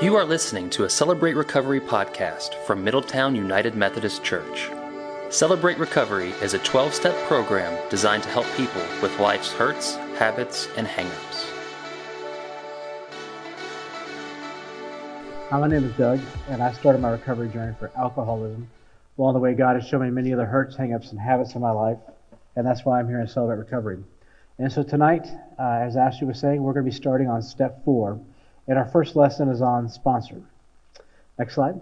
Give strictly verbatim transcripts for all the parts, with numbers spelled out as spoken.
You are listening to a Celebrate Recovery podcast from Middletown United Methodist Church. Celebrate Recovery is a twelve-step program designed to help people with life's hurts, habits, and hang-ups. Hi, my name is Doug, and I started my recovery journey for alcoholism. Along the way, God has shown me many other hurts, hang-ups, and habits in my life, and that's why I'm here in Celebrate Recovery. And so tonight, uh, as Ashley was saying, we're going to be starting on step four, and our first lesson is on sponsor. Next slide.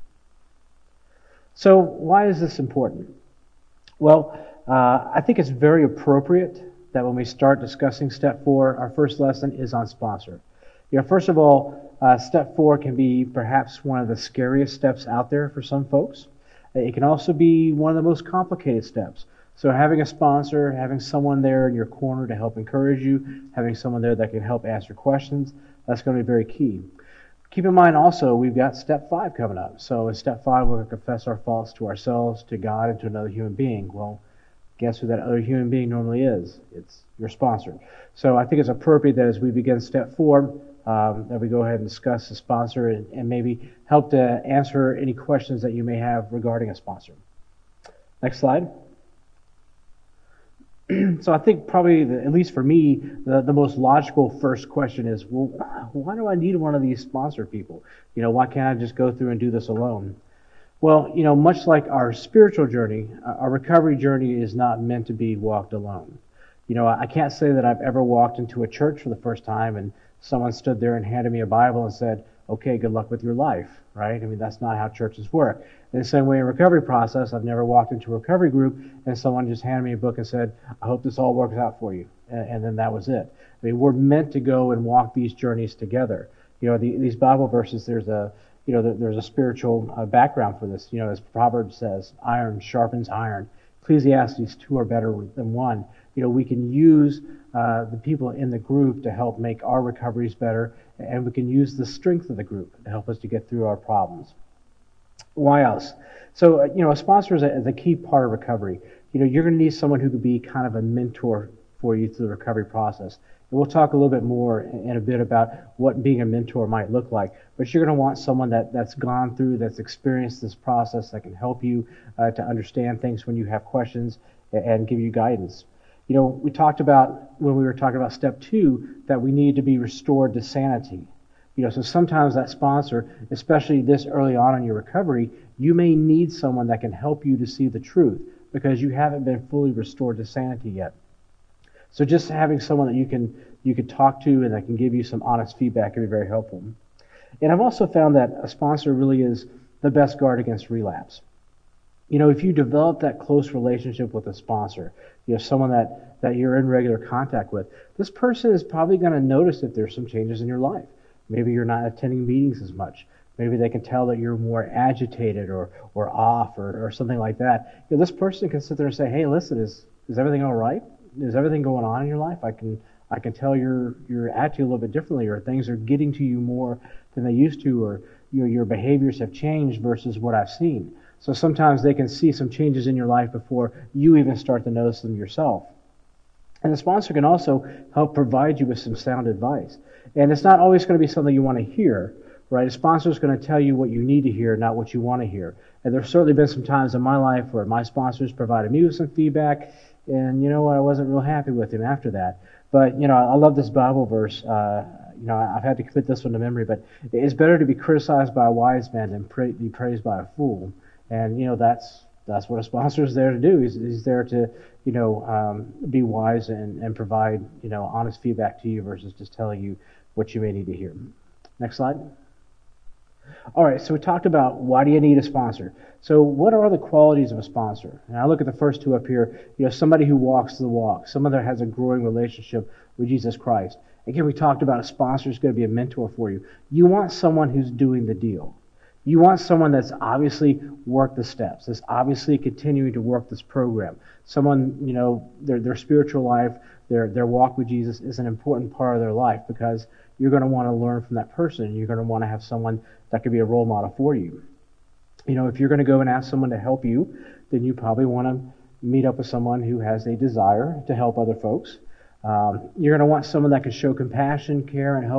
So why is this important? Well, uh, I think it's very appropriate that when we start discussing step four, our first lesson is on sponsor. You know, first of all, uh, step four can be perhaps one of the scariest steps out there for some folks. It can also be one of the most complicated steps. So having a sponsor, having someone there in your corner to help encourage you, having someone there that can help answer questions, that's going to be very key. Keep in mind also, we've got step five coming up. So in step five, we're going to confess our faults to ourselves, to God, and to another human being. Well, guess who that other human being normally is? It's your sponsor. So I think it's appropriate that as we begin step four, um, that we go ahead and discuss the sponsor and, and maybe help to answer any questions that you may have regarding a sponsor. Next slide. So I think probably, the, at least for me, the, the most logical first question is, well, why do I need one of these sponsor people? You know, why can't I just go through and do this alone? Well, you know, much like our spiritual journey, our recovery journey is not meant to be walked alone. You know, I can't say that I've ever walked into a church for the first time and someone stood there and handed me a Bible and said, okay, good luck with your life, right? I mean, that's not how churches work. In the same way in recovery process, I've never walked into a recovery group and someone just handed me a book and said, I hope this all works out for you. And, and then that was it. I mean, we're meant to go and walk these journeys together. You know, the, these Bible verses, there's a, you know, there's a spiritual uh, background for this. You know, as Proverbs says, iron sharpens iron. Ecclesiastes, two are better than one. You know, we can use uh, the people in the group to help make our recoveries better, and we can use the strength of the group to help us to get through our problems. Why else? So, uh, you know, a sponsor is a, is a key part of recovery. You know, you're going to need someone who could be kind of a mentor for you through the recovery process. And we'll talk a little bit more in, in a bit about what being a mentor might look like. But you're going to want someone that, that's gone through, that's experienced this process, that can help you uh, to understand things when you have questions and, and give you guidance. You know, we talked about, when we were talking about step two, that we need to be restored to sanity. You know, so sometimes that sponsor, especially this early on in your recovery, you may need someone that can help you to see the truth because you haven't been fully restored to sanity yet. So just having someone that you can you can talk to and that can give you some honest feedback can be very helpful. And I've also found that a sponsor really is the best guard against relapse. You know, if you develop that close relationship with a sponsor, you know, someone that, that you're in regular contact with, this person is probably going to notice that there's some changes in your life. Maybe you're not attending meetings as much. Maybe they can tell that you're more agitated or, or off or, or something like that. You know, this person can sit there and say, hey, listen, is is everything all right? Is everything going on in your life? I can I can tell you're you're acting a little bit differently, or things are getting to you more than they used to, or you know, your behaviors have changed versus what I've seen. So sometimes they can see some changes in your life before you even start to notice them yourself. And the sponsor can also help provide you with some sound advice. And it's not always going to be something you want to hear, right? A sponsor is going to tell you what you need to hear, not what you want to hear. And there's certainly been some times in my life where my sponsors provided me with some feedback, and you know what, I wasn't real happy with him after that. But, you know, I love this Bible verse. Uh, you know, I've had to commit this one to memory, but it's better to be criticized by a wise man than pra- be praised by a fool. And, you know, that's that's what a sponsor is there to do. He's, he's there to, you know, um, be wise and, and provide, you know, honest feedback to you versus just telling you what you may need to hear. Next slide. All right, so we talked about why do you need a sponsor. So what are the qualities of a sponsor? And I look at the first two up here. You know, somebody who walks the walk, someone that has a growing relationship with Jesus Christ. Again, we talked about a sponsor is going to be a mentor for you. You want someone who's doing the deal. You want someone that's obviously worked the steps, that's obviously continuing to work this program. Someone, you know, their their spiritual life, their their walk with Jesus is an important part of their life because you're going to want to learn from that person. You're going to want to have someone that could be a role model for you. You know, if you're going to go and ask someone to help you, then you probably want to meet up with someone who has a desire to help other folks. Um, you're going to want someone that can show compassion, care, and hope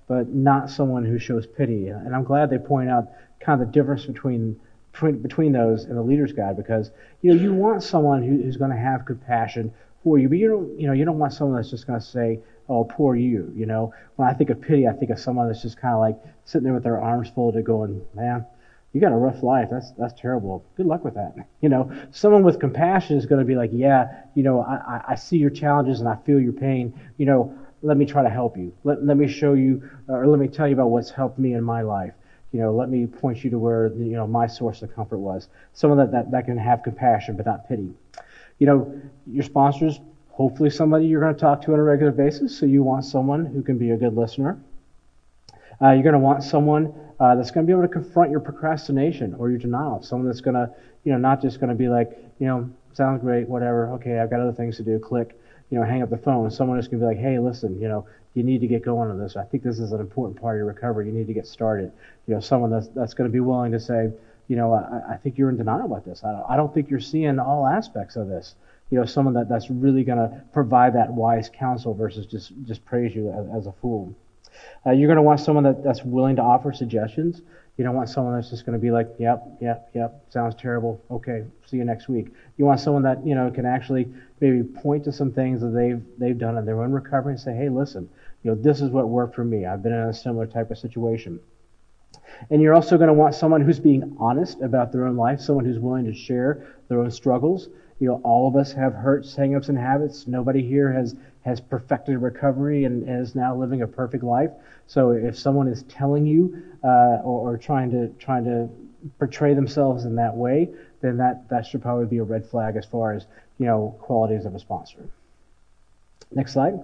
but not someone who shows pity. And I'm glad they point out kind of the difference between between, between those and the leader's guide, because you know you want someone who, who's going to have compassion for you, but you don't you know you don't want someone that's just going to say, "Oh, poor you." You know, when I think of pity, I think of someone that's just kind of like sitting there with their arms folded, going, "Man, you got a rough life. That's that's terrible. Good luck with that." You know, someone with compassion is going to be like, "Yeah, you know, I, I see your challenges and I feel your pain. You know, let me try to help you. Let let me show you, or let me tell you about what's helped me in my life. You know, let me point you to where you know my source of comfort was." Someone that that, that can have compassion but not pity. You know, your sponsors, hopefully somebody you're going to talk to on a regular basis. So you want someone who can be a good listener. Uh, you're going to want someone uh, that's going to be able to confront your procrastination or your denial. Someone that's going to, you know, not just going to be like, you know, sounds great, whatever. Okay, I've got other things to do. Click, you know, hang up the phone. Someone that's going to be like, hey, listen, you know, you need to get going on this. I think this is an important part of your recovery. You need to get started. You know, someone that's that's going to be willing to say, you know, I, I think you're in denial about this. I don't, I don't think you're seeing all aspects of this. You know, someone that, that's really going to provide that wise counsel versus just, just praise you as, as a fool. Uh, you're going to want someone that, that's willing to offer suggestions. You don't want someone that's just going to be like, yep, yep, yep, sounds terrible. Okay, see you next week. You want someone that, you know, can actually maybe point to some things that they've they've done in their own recovery and say, hey, listen, you know, this is what worked for me. I've been in a similar type of situation. And you're also going to want someone who's being honest about their own life, someone who's willing to share their own struggles. You know, all of us have hurts, hang-ups, and habits. Nobody here has, has perfected recovery and is now living a perfect life. So if someone is telling you uh, or, or trying to trying to portray themselves in that way, then that, that should probably be a red flag as far as, you know, qualities of a sponsor. Next slide.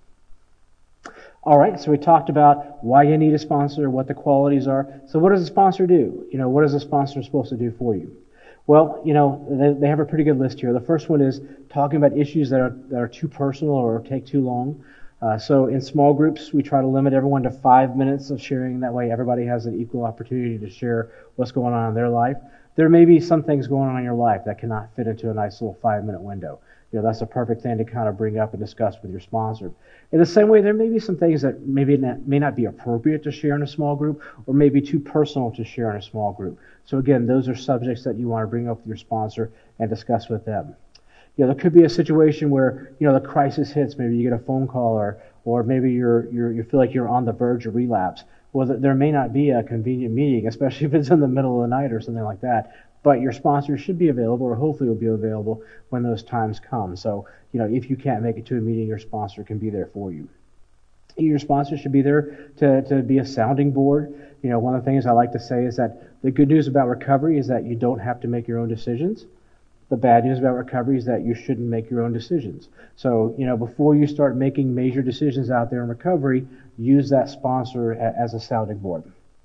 All right, so we talked about why you need a sponsor, what the qualities are. So what does a sponsor do? You know, what is a sponsor supposed to do for you? Well, you know, they, they have a pretty good list here. The first one is talking about issues that are that are too personal or take too long. Uh, so in small groups, we try to limit everyone to five minutes of sharing. That way everybody has an equal opportunity to share what's going on in their life. There may be some things going on in your life that cannot fit into a nice little five-minute window. You know, that's a perfect thing to kind of bring up and discuss with your sponsor. In the same way, there may be some things that maybe not, may not be appropriate to share in a small group, or may be too personal to share in a small group. So again, those are subjects that you want to bring up with your sponsor and discuss with them. You know, there could be a situation where, you know, the crisis hits. Maybe you get a phone call, or or maybe you're you're you feel like you're on the verge of relapse. Well, there may not be a convenient meeting, especially if it's in the middle of the night or something like that. But your sponsor should be available, or hopefully will be available when those times come. So, you know, if you can't make it to a meeting, your sponsor can be there for you. Your sponsor should be there to, to be a sounding board. You know, one of the things I like to say is that the good news about recovery is that you don't have to make your own decisions. The bad news about recovery is that you shouldn't make your own decisions. So, you know, before you start making major decisions out there in recovery, use that sponsor as a sounding board.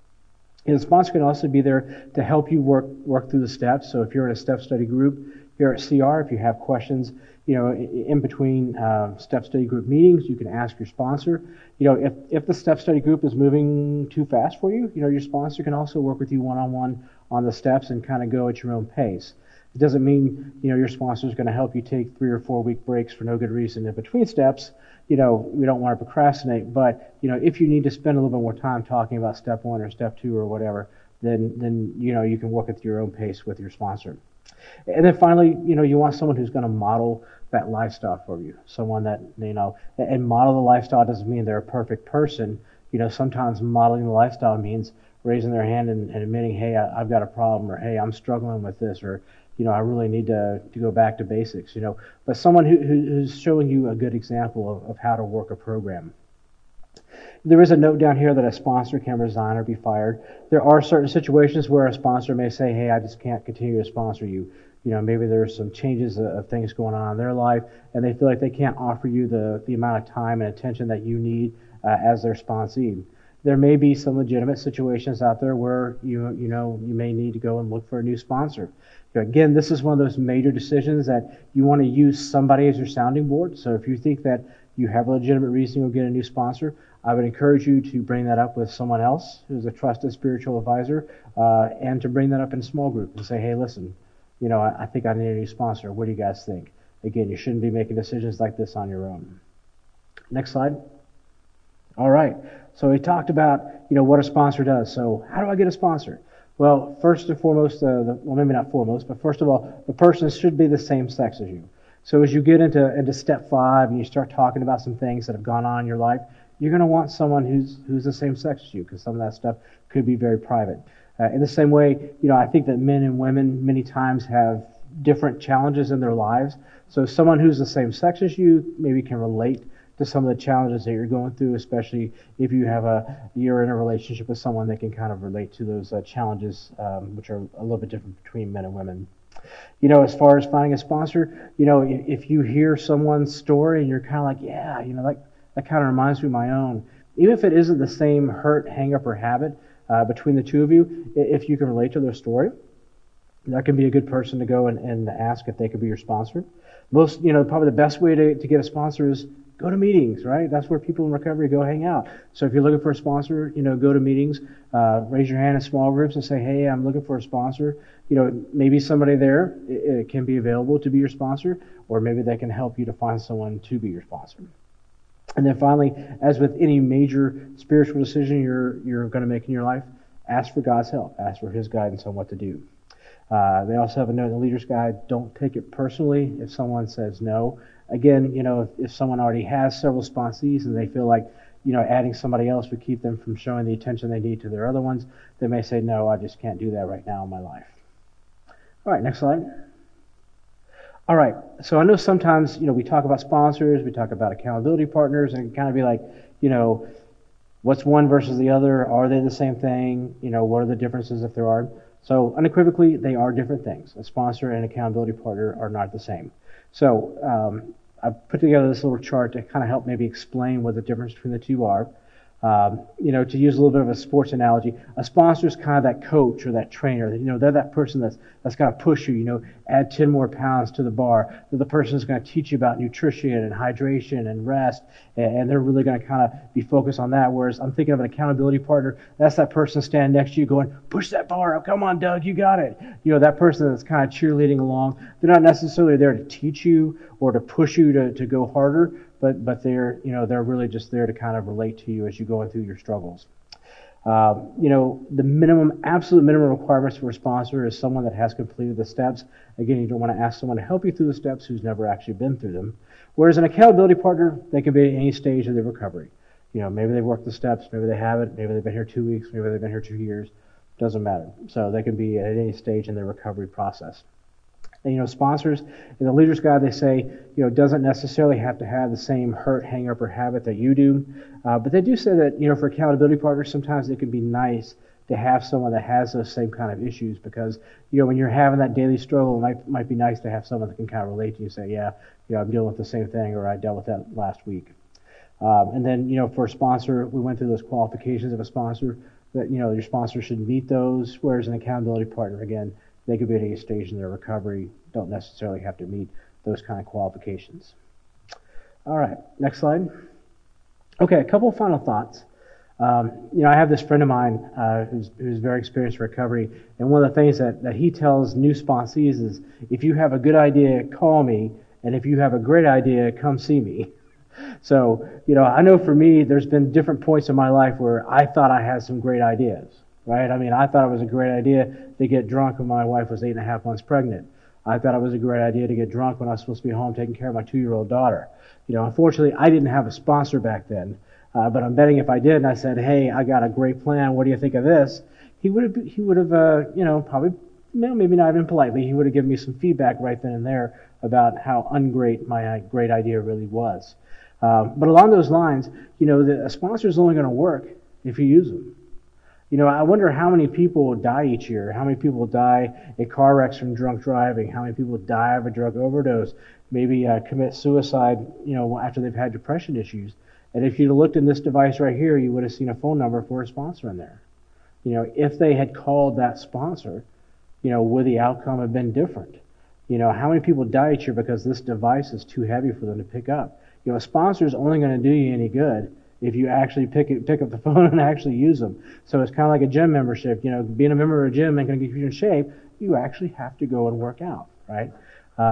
And the sponsor can also be there to help you work work through the steps. So if you're in a step study group here at C R, if you have questions, you know, in between uh, step study group meetings, you can ask your sponsor. You know, if, if the step study group is moving too fast for you, you know, your sponsor can also work with you one-on-one on the steps and kind of go at your own pace. It doesn't mean, you know, your sponsor is going to help you take three or four week breaks for no good reason in between steps. You know, we don't want to procrastinate, but, you know, if you need to spend a little bit more time talking about step one or step two or whatever, then, then you know, you can work at your own pace with your sponsor. And then finally, you know, you want someone who's going to model that lifestyle for you. Someone that, you know, and model the lifestyle doesn't mean they're a perfect person. You know, sometimes modeling the lifestyle means raising their hand and, and admitting, hey, I, I've got a problem, or hey, I'm struggling with this, or, you know, I really need to, to go back to basics, you know. But someone who, who's showing you a good example of, of how to work a program. There is a note down here that a sponsor can resign or be fired. There are certain situations where a sponsor may say, hey, I just can't continue to sponsor you. You know, maybe there's some changes of things going on in their life, and they feel like they can't offer you the, the amount of time and attention that you need uh, as their sponsee. There may be some legitimate situations out there where you you know you may need to go and look for a new sponsor. You know, again, this is one of those major decisions that you want to use somebody as your sounding board. So if you think that you have a legitimate reason to get a new sponsor, I would encourage you to bring that up with someone else who's a trusted spiritual advisor, uh, and to bring that up in a small group and say, hey, listen, you know, I, I think I need a new sponsor. What do you guys think? Again, you shouldn't be making decisions like this on your own. Next slide. All right. So we talked about, you know, what a sponsor does. So how do I get a sponsor? Well, first and foremost, uh, the, well, maybe not foremost, but first of all, the person should be the same sex as you. So as you get into into step five and you start talking about some things that have gone on in your life, you're going to want someone who's who's the same sex as you, because some of that stuff could be very private. Uh, in the same way, you know, I think that men and women many times have different challenges in their lives. So someone who's the same sex as you maybe can relate to some of the challenges that you're going through, especially if you have a you're in a relationship with someone that can kind of relate to those uh, challenges, um, which are a little bit different between men and women. You know, as far as finding a sponsor, you know, if, if you hear someone's story and you're kind of like, yeah, you know, that that kind of reminds me of my own. Even if it isn't the same hurt, hang-up, or habit uh, between the two of you, if you can relate to their story, that can be a good person to go and, and ask if they could be your sponsor. Most, you know, probably the best way to, to get a sponsor is go to meetings, right? That's where people in recovery go hang out. So if you're looking for a sponsor, you know, go to meetings, uh, raise your hand in small groups and say, hey, I'm looking for a sponsor. You know, maybe somebody there it, it can be available to be your sponsor, or maybe they can help you to find someone to be your sponsor. And then finally, as with any major spiritual decision you're you're going to make in your life, ask for God's help. Ask for His guidance on what to do. Uh, they also have a note in the Leader's Guide, don't take it personally if someone says no. Again, you know, if, if someone already has several sponsees and they feel like, you know, adding somebody else would keep them from showing the attention they need to their other ones, they may say, no, I just can't do that right now in my life. All right, next slide. All right, so I know sometimes, you know, we talk about sponsors, we talk about accountability partners, and it can kind of be like, you know, what's one versus the other? Are they the same thing? You know, what are the differences if there are? So unequivocally, they are different things. A sponsor and accountability partner are not the same. So um, I've put together this little chart to kind of help maybe explain what the difference between the two are. Um, you know, to use a little bit of a sports analogy, a sponsor is kind of that coach or that trainer. You know, they're that person that's that's going to push you. You know, add ten more pounds to the bar. They're the person who's going to teach you about nutrition and hydration and rest, and, and they're really going to kind of be focused on that. Whereas I'm thinking of an accountability partner. That's that person standing next to you, going, "Push that bar up. Come on, Doug, you got it." You know, that person that's kind of cheerleading along. They're not necessarily there to teach you or to push you to, to go harder. But but they're you know they're really just there to kind of relate to you as you're going through your struggles. Um, you know the minimum, absolute minimum requirements for a sponsor is someone that has completed the steps. Again, you don't want to ask someone to help you through the steps who's never actually been through them. Whereas an accountability partner, they can be at any stage of their recovery. You know maybe they've worked the steps, maybe they haven't, maybe they've been here two weeks, maybe they've been here two years. Doesn't matter. So they can be at any stage in their recovery process. And, you know, sponsors, in the Leader's Guide, they say, you know, doesn't necessarily have to have the same hurt, hang-up, or habit that you do. Uh, but they do say that, you know, for accountability partners, sometimes it can be nice to have someone that has those same kind of issues because, you know, when you're having that daily struggle, it might, might be nice to have someone that can kind of relate to you and say, yeah, you know, I'm dealing with the same thing, or I dealt with that last week. Um, and then, you know, for a sponsor, we went through those qualifications of a sponsor that, you know, your sponsor should meet those, whereas an accountability partner, again, they could be at any stage in their recovery, don't necessarily have to meet those kind of qualifications. All right, next slide. Okay, a couple of final thoughts. Um, you know, I have this friend of mine uh, who's, who's very experienced in recovery, and one of the things that, that he tells new sponsees is, if you have a good idea, call me, and if you have a great idea, come see me. So, you know, I know for me, there's been different points in my life where I thought I had some great ideas. Right? I mean, I thought it was a great idea to get drunk when my wife was eight and a half months pregnant. I thought it was a great idea to get drunk when I was supposed to be home taking care of my two-year-old daughter. You know, unfortunately, I didn't have a sponsor back then, uh, but I'm betting if I did and I said, hey, I got a great plan, what do you think of this? He would have, he would have, uh, you know, probably, maybe not even politely, he would have given me some feedback right then and there about how ungreat my great idea really was. Um, but along those lines, you know, the, a sponsor is only going to work if you use them. You know, I wonder how many people die each year, how many people die in car wrecks from drunk driving, how many people die of a drug overdose, maybe uh, commit suicide, you know, after they've had depression issues. And if you'd looked in this device right here, you would have seen a phone number for a sponsor in there. You know, if they had called that sponsor, you know, would the outcome have been different? You know, how many people die each year because this device is too heavy for them to pick up? You know, a sponsor is only going to do you any good if you actually pick it, pick up the phone and actually use them. So it's kind of like a gym membership. You know, being a member of a gym ain't going to get you in shape. You actually have to go and work out, right? Um,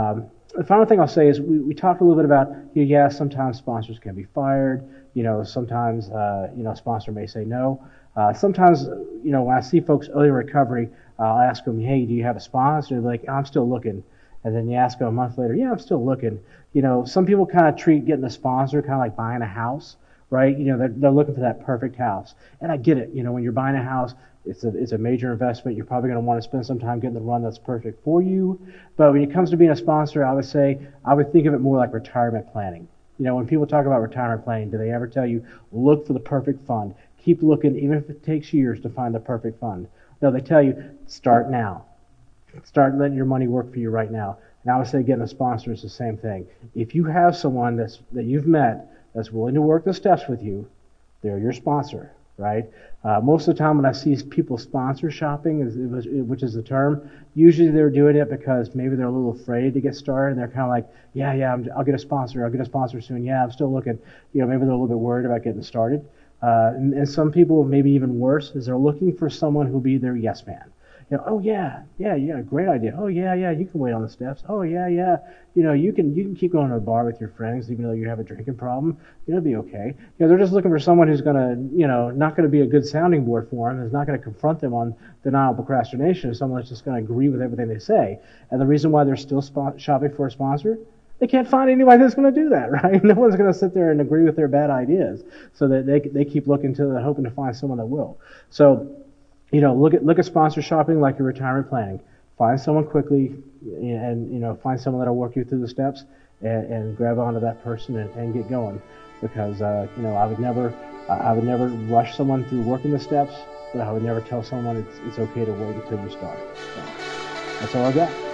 the final thing I'll say is we, we talked a little bit about, you know, yeah, sometimes sponsors can be fired. You know, sometimes, uh, you know, a sponsor may say no. Uh, sometimes, you know, when I see folks early in recovery, uh, I'll ask them, hey, do you have a sponsor? They're like, I'm still looking. And then you ask them a month later, yeah, I'm still looking. You know, some people kind of treat getting a sponsor kind of like buying a house, right? You know, they're, they're looking for that perfect house. And I get it. You know, when you're buying a house, it's a, it's a major investment. You're probably going to want to spend some time getting the run that's perfect for you. But when it comes to being a sponsor, I would say I would think of it more like retirement planning. You know, when people talk about retirement planning, do they ever tell you, look for the perfect fund? Keep looking, even if it takes years to find the perfect fund. No, they tell you, start now. Start letting your money work for you right now. And I would say getting a sponsor is the same thing. If you have someone that's that you've met that's willing to work the steps with you, they're your sponsor, right? Uh, most of the time when I see people sponsor shopping, which is the term, usually they're doing it because maybe they're a little afraid to get started, and they're kind of like, yeah, yeah, I'm, I'll get a sponsor, I'll get a sponsor soon, yeah, I'm still looking. You know, maybe they're a little bit worried about getting started. Uh, and, and some people, maybe even worse, is they're looking for someone who'll be their yes man. You know, oh yeah, yeah, yeah, great idea. Oh yeah, yeah, you can wait on the steps. Oh yeah, yeah, you know, you can you can keep going to a bar with your friends even though you have a drinking problem. You'll be okay. You know, they're just looking for someone who's gonna, you know, not gonna be a good sounding board for them, is not gonna confront them on denial procrastination, is someone that's just gonna agree with everything they say. And the reason why they're still spot- shopping for a sponsor, they can't find anybody that's going to do that, right? No one's going to sit there and agree with their bad ideas. So that they they keep looking to, they're hoping to find someone that will. So, you know, look at look at sponsor shopping like your retirement planning. Find someone quickly, and you know, find someone that'll work you through the steps, and, and grab onto that person and, and get going. Because uh, you know, I would never I would never rush someone through working the steps, but I would never tell someone it's it's okay to wait until you start. So that's all I got.